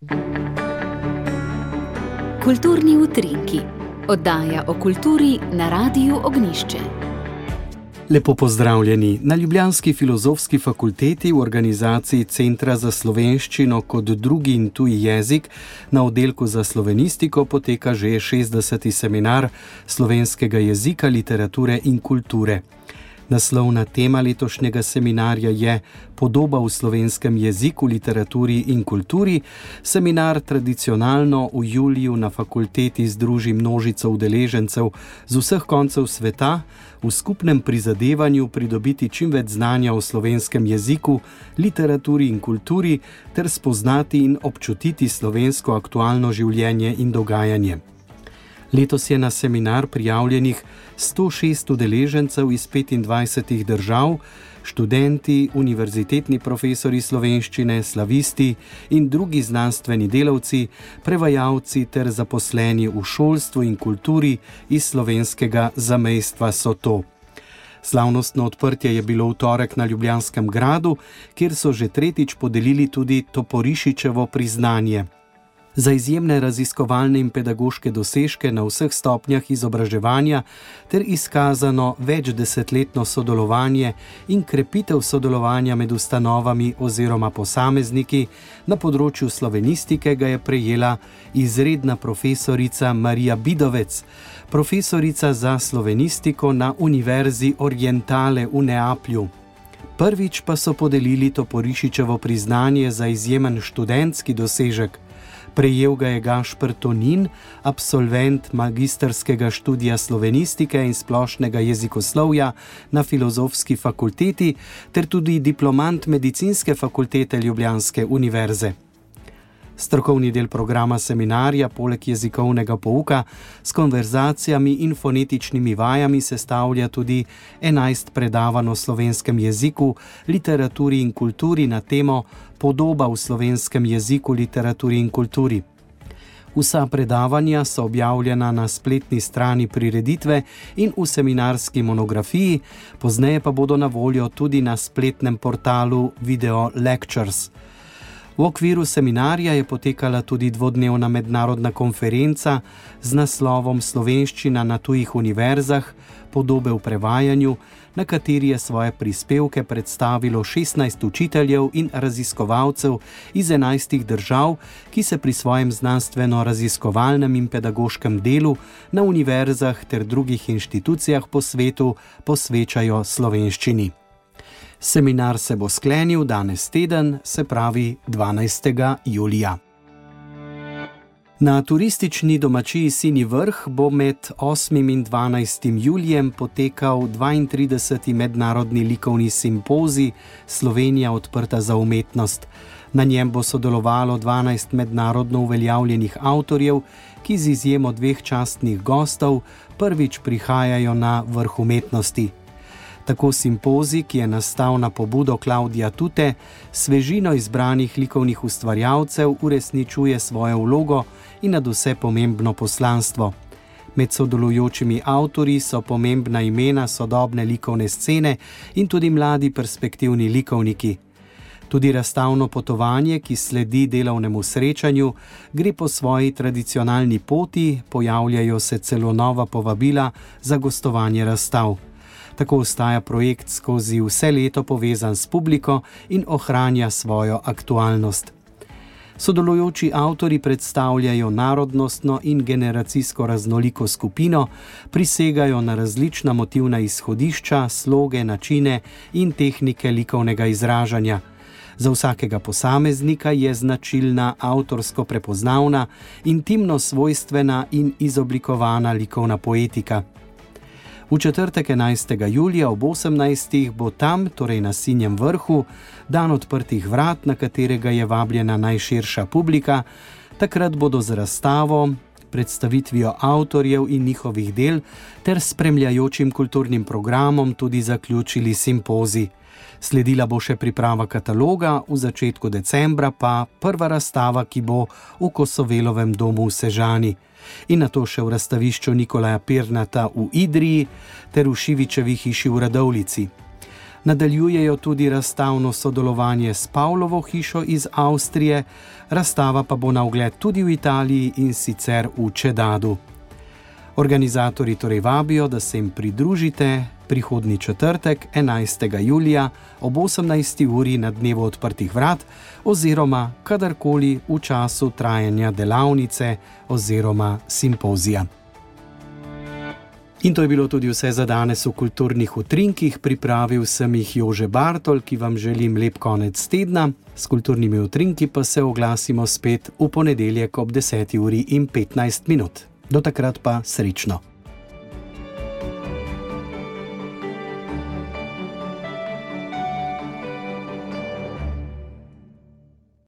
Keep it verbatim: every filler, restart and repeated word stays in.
Kulturni utrinki, oddaja o kulturi na Radiu Ognjišče. Lepo pozdravljeni. Na ljubljanski Filozofski fakulteti v organizaciji Centra za slovenščino kot drugi in tuji jezik na oddelku za slovenistiko poteka že šestdeseti seminar slovenskega jezika, literature in kulture. Naslovna tema letošnjega seminarja je Podoba v slovenskem jeziku, literaturi in kulturi. Seminar tradicionalno v juliju na fakulteti združi množico udeležencev z vseh koncev sveta v skupnem prizadevanju pridobiti čim več znanja o slovenskem jeziku, literaturi in kulturi ter spoznati in občutiti slovensko aktualno življenje in dogajanje. Letos je na seminar prijavljenih sto šest udeležencev iz petindvajsetih držav, študenti, univerzitetni profesori slovenščine, slavisti in drugi znanstveni delavci, prevajalci ter zaposleni v šolstvu in kulturi iz slovenskega zamejstva so to. Slavnostno odprtje je bilo v torek na Ljubljanskem gradu, kjer so že tretjič podelili tudi Toporišičevo priznanje. Za izjemne raziskovalne in pedagoške dosežke na vseh stopnjah izobraževanja ter izkazano večdesetletno sodelovanje in krepitev sodelovanja med ustanovami oziroma posamezniki na področju slovenistike ga je prejela izredna profesorica Marija Bidovec, profesorica za slovenistiko na Univerzi Orientale v Neaplju. Prvič pa so podelili Toporišičevo priznanje za izjemen študentski dosežek. Prejel ga je Gašper Tonin, absolvent magistrskega študija slovenistike in splošnega jezikoslovja na Filozofski fakulteti ter tudi diplomant medicinske fakultete Ljubljanske univerze. Strokovni del programa seminarja poleg jezikovnega pouka s konverzacijami in fonetičnimi vajami sestavlja tudi enajst predavanj o slovenskem jeziku, literaturi in kulturi na temo Podoba v slovenskem jeziku, literaturi in kulturi. Vsa predavanja so objavljena na spletni strani prireditve in v seminarski monografiji, pozneje pa bodo na voljo tudi na spletnem portalu Video Lectures. V okviru seminarja je potekala tudi dvodnevna mednarodna konferenca z naslovom Slovenščina na tujih univerzah, podobe v prevajanju, na kateri je svoje prispevke predstavilo šestnajst učiteljev in raziskovalcev iz enajstih držav, ki se pri svojem znanstveno-raziskovalnem in pedagoškem delu na univerzah ter drugih inštitucijah po svetu posvečajo slovenščini. Seminar se bo sklenil danes teden, se pravi dvanajstega julija. Na turistični domačiji Sinji Vrh bo med osmim in dvanajstim julijem potekal dvaintrideseti mednarodni likovni simpozij Slovenija odprta za umetnost. Na njem bo sodelovalo dvanajst mednarodno uveljavljenih avtorjev, ki z izjemo dveh častnih gostov prvič prihajajo na vrh umetnosti. Tako simpozij, ki je nastal na pobudo Klavdija Tute, svežino izbranih likovnih ustvarjalcev uresničuje svojo vlogo in nadvse pomembno poslanstvo. Med sodelujočimi avtorji so pomembna imena sodobne likovne scene in tudi mladi perspektivni likovniki. Tudi razstavno potovanje, ki sledi delovnemu srečanju, gre po svoji tradicionalni poti, pojavljajo se celo nova povabila za gostovanje razstav. Tako ostaja projekt skozi vse leto povezan s publiko in ohranja svojo aktualnost. Sodelujoči avtorji predstavljajo narodnostno in generacijsko raznoliko skupino, prisegajo na različna motivna izhodišča, sloge, načine in tehnike likovnega izražanja. Za vsakega posameznika je značilna avtorsko prepoznavna, intimno svojstvena in izoblikovana likovna poetika. V četrtek enajstega julija ob osemnajstih bo tam, torej na Sinjem Vrhu, dan odprtih vrat, na katerega je vabljena najširša publika. Takrat bodo z razstavo, predstavitvijo avtorjev in njihovih del ter spremljajočim kulturnim programom tudi zaključili simpozij. Sledila bo še priprava kataloga, v začetku decembra pa prva razstava, ki bo v Kosovelovem domu v Sežani. In nato še v razstavišču Nikolaja Pirnata v Idriji ter v Šivičevi hiši v Radovljici. Nadaljujejo tudi razstavno sodelovanje s Pavlovo hišo iz Avstrije, razstava pa bo na ogled tudi v Italiji in sicer v Čedadu. Organizatorji torej vabijo, da se jim pridružite prihodnji četrtek, enajstega julija ob osemnajsti uri na dnevu odprtih vrat oziroma kadarkoli v času trajanja delavnice oziroma simpozija. In to je bilo tudi vse za danes v Kulturnih utrinkih. Pripravil sem jih Jože Bartol, ki vam želim lep konec tedna. S Kulturnimi utrinki pa se oglasimo spet v ponedeljek ob deseti uri in petnajst minut. Do takrat pa srečno!